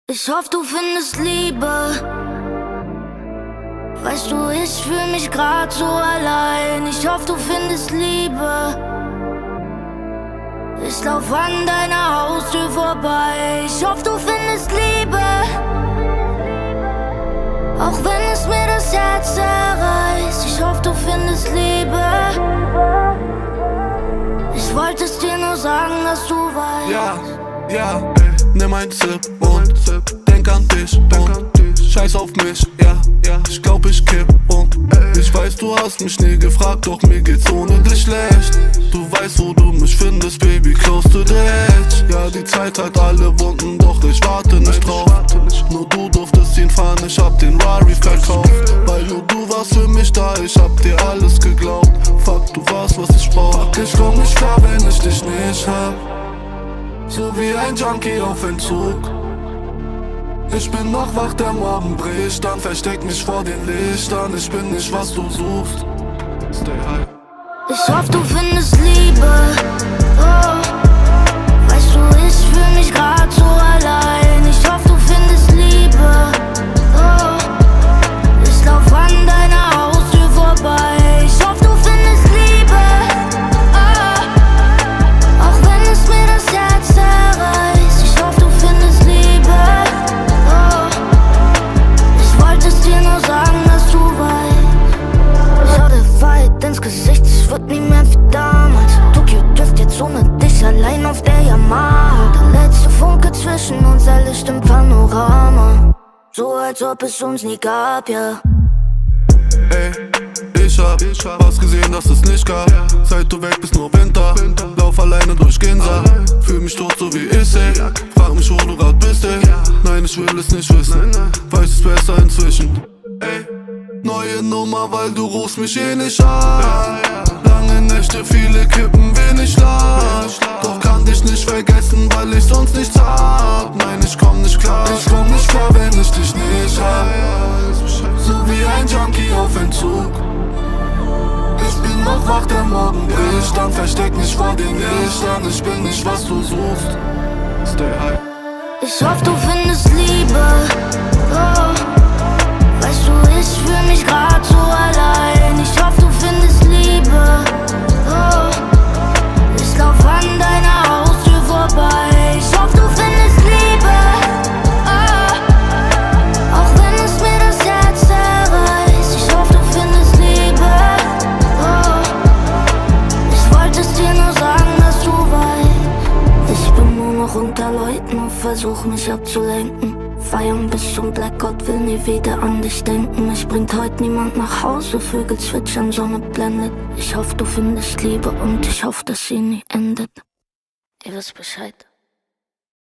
Ich hoffe, du findest Liebe. Weißt du, ich fühl mich grad so allein. Ich hoffe, du findest Liebe. Ich lauf an deiner Haustür vorbei. Ich hoffe, du findest Liebe. Auch wenn es mir das Herz zerreißt. Ich hoffe, du findest Liebe. Ich wollte es dir nur sagen, dass du weißt. Ja, nimm ein Sip und denk an dich und scheiß auf mich, ja. Ich glaub, ich kipp um. Ich weiß, du hast mich nie gefragt, doch mir geht's ohne dich schlecht. Du weißt, wo du mich findest, Baby, close to the edge. Ja, die Zeit hat alle Wunden, doch ich warte nicht drauf. Nur du durftest ihn fahren, ich hab den Rari verkauft. Weil nur du warst für mich da, ich hab dir alles geglaubt. Fuck, du warst, was ich brauch. Ich komm nicht klar, wenn ich dich nicht hab. So wie ein Junkie auf Entzug. Ich bin noch wach, der Morgen bricht, dann versteck mich vor den Lichtern. Ich bin nicht, was du suchst. Stay high. Ich hoffe, du findest Liebe. Oh, weißt du, ich fühl mich grad so allein. Ich hoffe, du findest Liebe. Oh, ich lauf an deiner Haustür vorbei. Ich hoffe, du findest Liebe. Oh, auch wenn es mir das Herz zerreißt. Ich hoffe, du findest Liebe. Oh, ich wollte es dir nur sagen, dass du weißt. Schau dir weit ins Gesicht, ich würd nie mehr wie damals. Tokyo Drift jetzt ohne dich allein auf der Yamaha. Der letzte Funke zwischen uns, erlischt im Panorama. So als ob es uns nie gab, ja. Ey, ich hab was gesehen, das es nicht gab. Seit du weg bist, nur Winter. Lauf alleine durch Ginza. Fühl mich tot, so wie ich seh. Frag mich, wo du grad bist, ey. Nein, ich will es nicht wissen. Weiß es besser inzwischen. Ey, neue Nummer, weil du rufst mich eh nicht an. Lange Nächte, viele Kippen, wenig Schlaf. Doch kann dich nicht vergessen, weil ich sonst nichts hab. Nein, ich komm nicht klar. Ich komm nicht klar, wenn ich dich nicht hab. So wie ein Junkie auf Entzug. Ich bin noch wach, der Morgen bricht, dann versteck mich vor den Lichtern. Ich bin nicht, was du suchst. Stay high. Ich hoffe, du findest Liebe. Oh, weißt du, ich fühl mich grad so allein. Ich hoffe, du findest Liebe. Oh, ich lauf an deiner Haustür vorbei. Ich hoffe, du findest Liebe. Oh, auch wenn es mir das Herz zerreißt. Ich hoffe, du findest Liebe. Oh, ich wollte es dir nur sagen, dass du weißt. Ich bin nur noch unter Leuten und versuch mich abzulenken. Feiern bis zum Blackout, will nie wieder an dich denken. Mich bringt heute niemand nach Hause, Vögel zwitschern, Sonne blendet. Ich hoffe, du findest Liebe und ich hoffe, dass sie nie endet. Ihr wisst Bescheid.